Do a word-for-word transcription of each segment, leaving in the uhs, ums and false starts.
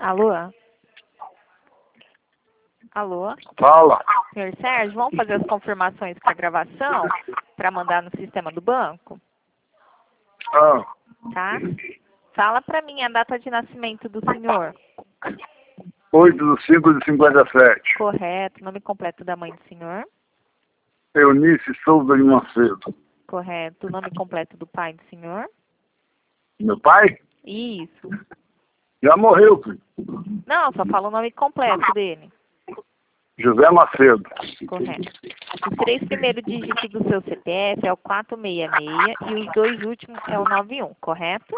Alô? Alô? Fala. Senhor Sérgio, vamos fazer as confirmações para gravação para mandar no sistema do banco? Ah, Tá? Fala para mim a data de nascimento do senhor. oito de cinco de cinquenta e sete. Correto. Nome completo da mãe do senhor. Eunice Souza de Macedo. Correto. Nome completo do pai do senhor. Meu pai? Isso. Já morreu, filho. Não, só fala o nome completo dele. José Macedo. Correto. Os três primeiros dígitos do seu C P F é o quatrocentos e sessenta e seis e os dois últimos é o noventa e um, correto?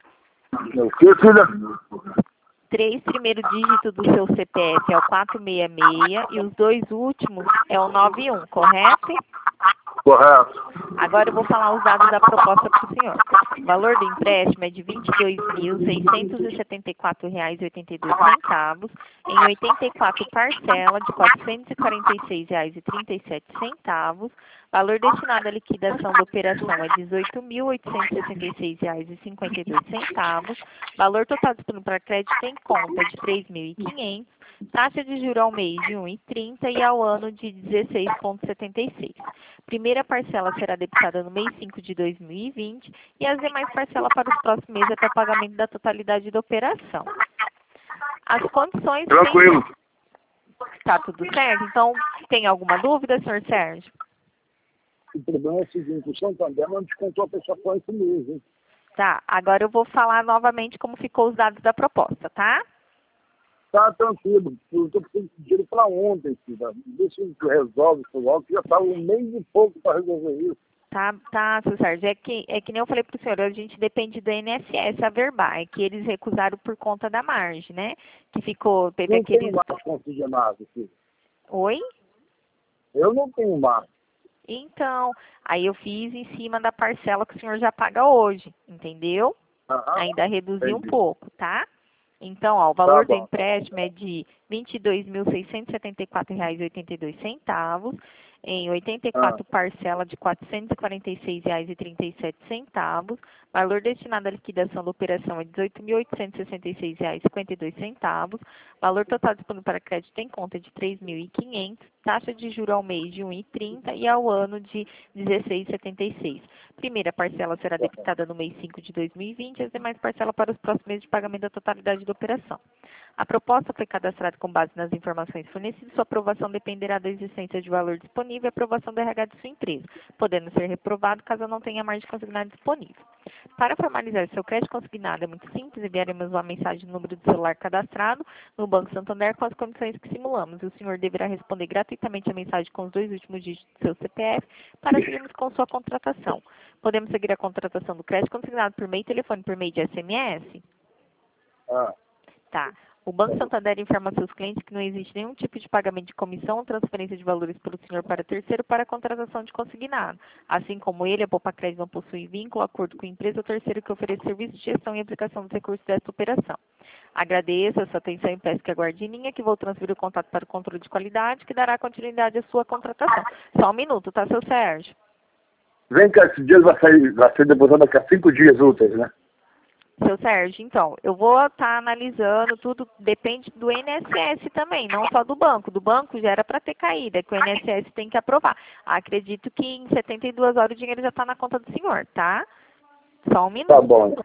O que, filha? Três primeiros dígitos do seu C P F é o quatrocentos e sessenta e seis e os dois últimos é o noventa e um, correto? Correto. Agora eu vou falar os dados da proposta para o senhor. O valor do empréstimo é de vinte e dois mil, seiscentos e setenta e quatro reais e oitenta e dois centavos em oitenta e quatro parcelas de quatrocentos e quarenta e seis reais e trinta e sete centavos. Valor destinado à liquidação da operação é dezoito mil, oitocentos e sessenta e seis reais e cinquenta e dois centavos. Valor total disponível para crédito em conta é de três mil e quinhentos. Taxa de juros ao mês de um vírgula trinta e ao ano de dezesseis vírgula setenta e seis. Primeira parcela será debitada no mês cinco de dois mil e vinte e as demais parcelas para os próximos meses até o pagamento da totalidade da operação. As condições... Tranquilo. Tá tudo certo? Então, tem alguma dúvida, senhor Sérgio? O problema é o seguinte, o Santander não descontou a pessoa com esse mês, hein? Tá, agora eu vou falar novamente como ficou os dados da proposta, tá? Tá tranquilo. Eu tô precisando de dinheiro pra ontem, filha. Deixa que resolve isso logo, que já tá um mês e pouco pra resolver isso. Tá, tá, senhor Sérgio. É que, é que nem eu falei pro senhor, a gente depende do I N S S, a Verbar, é que eles recusaram por conta da margem, né? Que ficou, teve Não aqueles... tenho mais consignado, filho. Oi? Eu não tenho mais. Então, aí eu fiz em cima da parcela que o senhor já paga hoje, entendeu? Aham. Ainda reduzi um Entendi. pouco, tá? Então, ó, o Tá valor do bom. empréstimo é de vinte e dois mil, seiscentos e setenta e quatro reais e oitenta e dois centavos, em oitenta e Ah, quatro parcelas de quatrocentos e quarenta e seis reais e trinta e sete centavos. Valor destinado à liquidação da operação é dezoito mil, oitocentos e sessenta e seis reais e cinquenta e dois centavos. Valor total disponível para crédito em conta de três mil e quinhentos. Taxa de juros ao mês de um vírgula trinta e ao ano de dezesseis vírgula setenta e seis. Primeira parcela será debitada no mês cinco de dois mil e vinte e as demais parcelas para os próximos meses de pagamento da totalidade da operação. A proposta foi cadastrada com base nas informações fornecidas. Sua aprovação dependerá da existência de valor disponível e aprovação do R H de sua empresa, podendo ser reprovado caso não tenha margem consignada disponível. Para formalizar seu crédito consignado é muito simples, enviaremos uma mensagem no número do celular cadastrado no Banco Santander com as condições que simulamos. E o senhor deverá responder gratuitamente a mensagem com os dois últimos dígitos do seu C P F para seguirmos com sua contratação. Podemos seguir a contratação do crédito consignado por meio de telefone, por meio de S M S? ah. Tá. O Banco Santander informa a seus clientes que não existe nenhum tipo de pagamento de comissão ou transferência de valores pelo senhor para terceiro para a contratação de consignado. Assim como ele, a Poupa Crédito não possui vínculo, acordo com a empresa ou terceiro que ofereça serviço de gestão e aplicação dos recursos desta operação. Agradeço a sua atenção e peço que aguarde em linha que vou transferir o contato para o controle de qualidade que dará continuidade à sua contratação. Só um minuto, tá, seu Sérgio? Vem cá, esse dia vai, sair, vai ser depositado daqui a cinco dias úteis, né? Seu Sérgio, então, eu vou estar analisando tudo, depende do I N S S também, não só do banco. Do banco já era para ter caído, é que o I N S S tem que aprovar. Acredito que em setenta e duas horas o dinheiro já está na conta do senhor, tá? Só um minuto. Tá bom.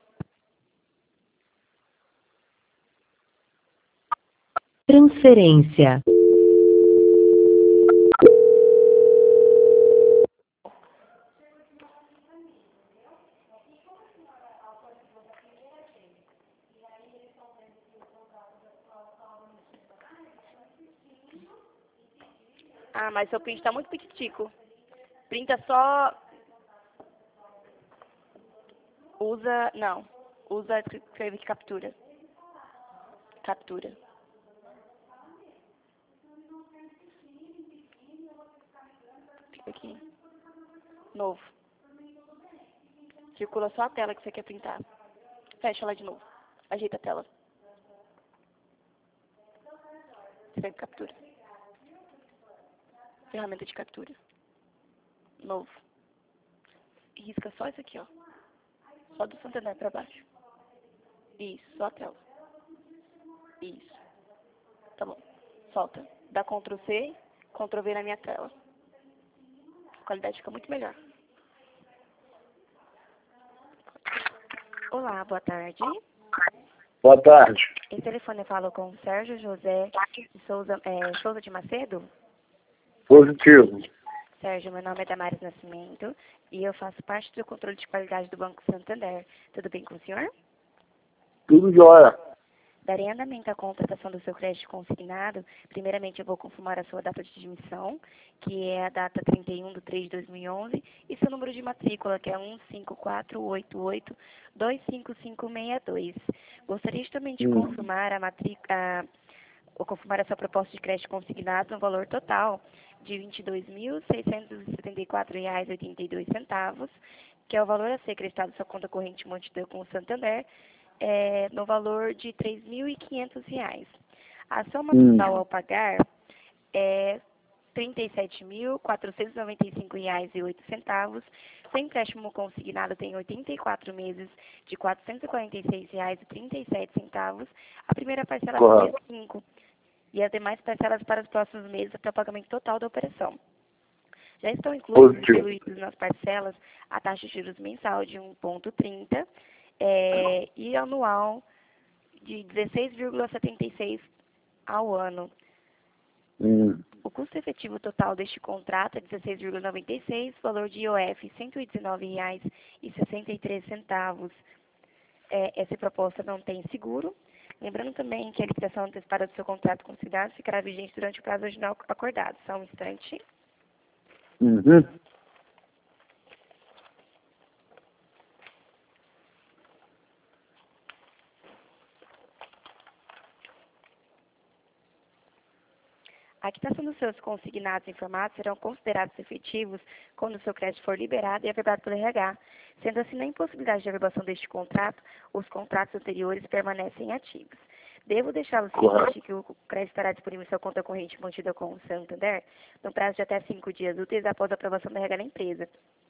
Transferência. Ah, mas seu print tá muito petitico. Printa só... Usa... Não. Usa... Escreve de captura. Captura. Fica aqui. Novo. Circula só a tela que você quer printar. Fecha ela de novo. Ajeita a tela. Escreve captura. Ferramenta de captura. Novo. E risca só isso aqui, ó. Só do Santander pra baixo. Isso, só a tela. Isso. Tá bom. Solta. Dá Ctrl C, Ctrl V na minha tela. A qualidade fica muito melhor. Olá, boa tarde. Boa tarde. Em telefone eu falo com Sérgio José de Souza, é, Souza de Macedo. Positivo. Sérgio, meu nome é Damares Nascimento e eu faço parte do controle de qualidade do Banco Santander. Tudo bem com o senhor? Tudo jóia. Darei andamento à contratação do seu crédito consignado. Primeiramente, eu vou confirmar a sua data de admissão, que é a data trinta e um de três de dois mil e onze, e seu número de matrícula, que é um cinco quatro oito oito dois cinco cinco seis dois. Gostaria também de Hum. confirmar a matrícula, ou confirmar a sua proposta de crédito consignado no valor total de vinte e dois mil seiscentos e setenta e quatro reais e oitenta e dois centavos, que é o valor a ser acreditado à sua conta corrente mantida com o Santander, é, no valor de três mil e quinhentos reais. A soma Hum. total ao pagar é trinta e sete mil quatrocentos e noventa e cinco reais e oito centavos. Seu empréstimo consignado tem oitenta e quatro meses de quatrocentos e quarenta e seis reais e trinta e sete centavos. A primeira parcela Correto. é cinco e as demais parcelas para os próximos meses até o pagamento total da operação. Já estão incluídos, Positivo. incluídos nas parcelas a taxa de juros mensal de um vírgula trinta é, e anual de dezesseis vírgula setenta e seis ao ano. Hum. O custo efetivo total deste contrato é dezesseis vírgula noventa e seis, valor de I O F cento e dezenove reais e sessenta e três centavos. É, essa proposta não tem seguro. Lembrando também que a liquidação antecipada do seu contrato consignado ficará vigente durante o prazo original acordado. Só um instante. Uhum. A quitação dos seus consignados informados serão considerados efetivos quando o seu crédito for liberado e averbado pelo R H. Sendo assim, na impossibilidade de averbação deste contrato, os contratos anteriores permanecem ativos. Devo deixá-lo ciente que o crédito estará disponível em sua conta corrente mantida com o Santander no prazo de até cinco dias úteis após a aprovação da R H da empresa,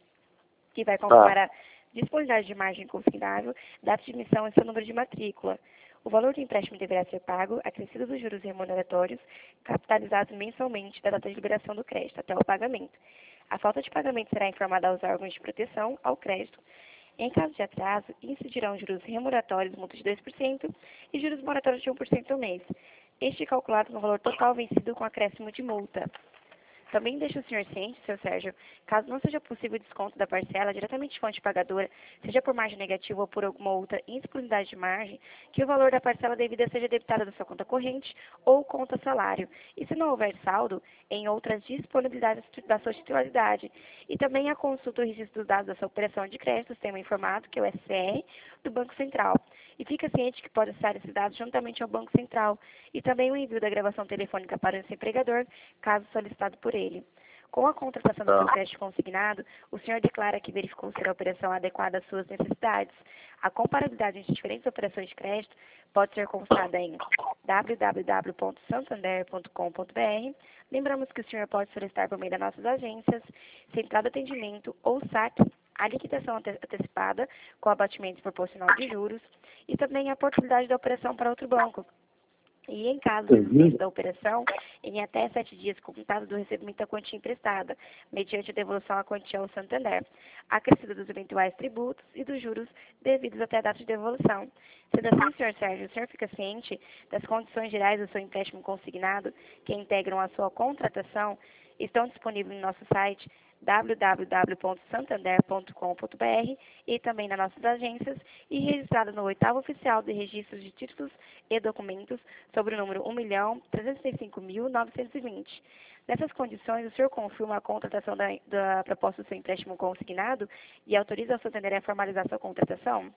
que vai confirmar a disponibilidade de margem consignável, data de emissão e seu número de matrícula. O valor do empréstimo deverá ser pago, acrescido dos juros remuneratórios, capitalizados mensalmente da data de liberação do crédito até o pagamento. A falta de pagamento será informada aos órgãos de proteção ao crédito. Em caso de atraso, incidirão juros remuneratórios, multa de dois por cento e juros moratórios de um por cento ao mês. Este é calculado no valor total vencido com acréscimo de multa. Também deixa o senhor ciente, seu Sérgio, caso não seja possível o desconto da parcela diretamente de fonte pagadora, seja por margem negativa ou por alguma outra indisponibilidade de margem, que o valor da parcela devida seja debitado da sua conta corrente ou conta salário. E se não houver saldo, em outras disponibilidades da sua titularidade. E também a consulta do registro dos dados da sua operação de crédito, sistema informado, que é o S C R, do Banco Central. E fica ciente que pode acessar esses dados juntamente ao Banco Central. E também o envio da gravação telefônica para o seu empregador, caso solicitado por ele. Com a contratação do seu crédito consignado, o senhor declara que verificou ser a operação adequada às suas necessidades. A comparabilidade entre diferentes operações de crédito pode ser consultada em w w w ponto santander ponto com ponto b r. Lembramos que o senhor pode solicitar por meio das nossas agências, central de atendimento ou saque, a liquidação ante- antecipada com abatimento proporcional de juros e também a oportunidade da operação para outro banco. E em caso de existência da operação, em até sete dias contados do recebimento da quantia emprestada, mediante a devolução à quantia ao Santander, acrescida dos eventuais tributos e dos juros devidos até a data de devolução. Sendo assim, senhor Sérgio, o senhor fica ciente das condições gerais do seu empréstimo consignado que integram a sua contratação, estão disponíveis no nosso site w w w ponto santander ponto com ponto b r e também nas nossas agências e registrado no oitavo oficial de registros de títulos e documentos sobre o número um milhão trezentos e cinco mil novecentos e vinte. Nessas condições, o senhor confirma a contratação da, da proposta do seu empréstimo consignado e autoriza o Santander a formalizar sua contratação?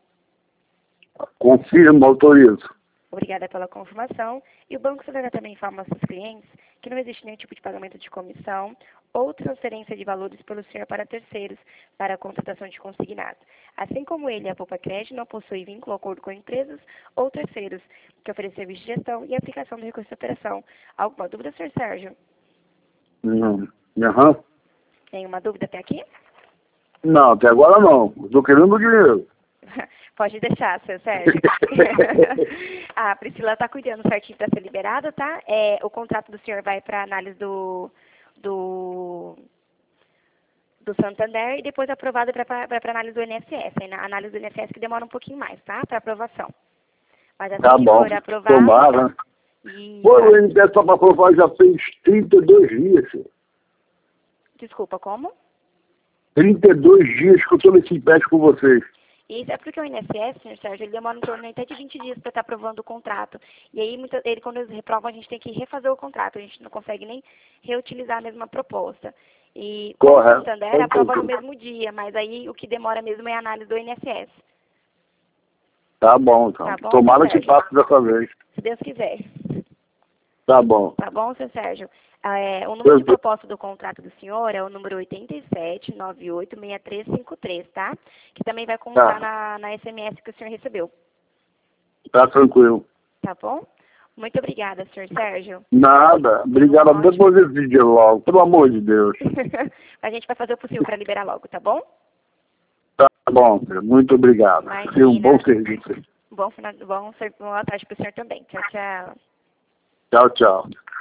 Confirmo, autorizo. Obrigada pela confirmação. E o Banco Santander também informa aos seus clientes que não existe nenhum tipo de pagamento de comissão ou transferência de valores pelo senhor para terceiros para a contratação de consignado. Assim como ele, a Poupa Crédito, não possui vínculo ou acordo com empresas ou terceiros que oferecem serviço de gestão e aplicação do recurso de operação. Alguma dúvida, senhor Sérgio? Não. Aham. Nenhuma dúvida até aqui? Não, até agora não. Estou querendo o dinheiro. Pode deixar, seu Sérgio. A Priscila está cuidando certinho para ser liberada, tá? É, o contrato do senhor vai para análise do, do, do Santander e depois aprovado para para análise do I N S S. Aí na análise do I N S S que demora um pouquinho mais, tá? Para aprovação. Mas assim Tá que bom, for aprovado... tomara. E... Pô, o I N S S para aprovar já fez trinta e dois dias, senhor. Desculpa, como? trinta e dois dias que eu estou nesse empréstimo com vocês. Isso é porque o I N S S, senhor Sérgio, ele demora em torno até de vinte dias para estar aprovando o contrato. E aí, muita, ele, quando eles reprovam, a gente tem que refazer o contrato. A gente não consegue nem reutilizar a mesma proposta. E como o Correto. Santander aprova no mesmo dia, mas aí o que demora mesmo é a análise do I N S S. Tá bom, então. Tá bom, Tomara que Sérgio? passe dessa vez. Se Deus quiser. Tá bom. Tá bom, seu Sérgio? É, o número Eu- de proposta do contrato do senhor é o número oito sete nove oito seis três cinco três, tá? Que também vai constar Tá. na, na S M S que o senhor recebeu. Tá tranquilo. Tá bom? Muito obrigada, senhor Sérgio. Nada. Obrigado. Ótimo. Depois desse vídeo logo. Pelo amor de Deus. A gente vai fazer o possível para liberar logo, tá bom? Tá bom, senhor. Muito obrigado. Imagina. Tenha um bom serviço. Bom, final, bom, boa tarde para o senhor também. Tchau, tchau. Tchau, tchau.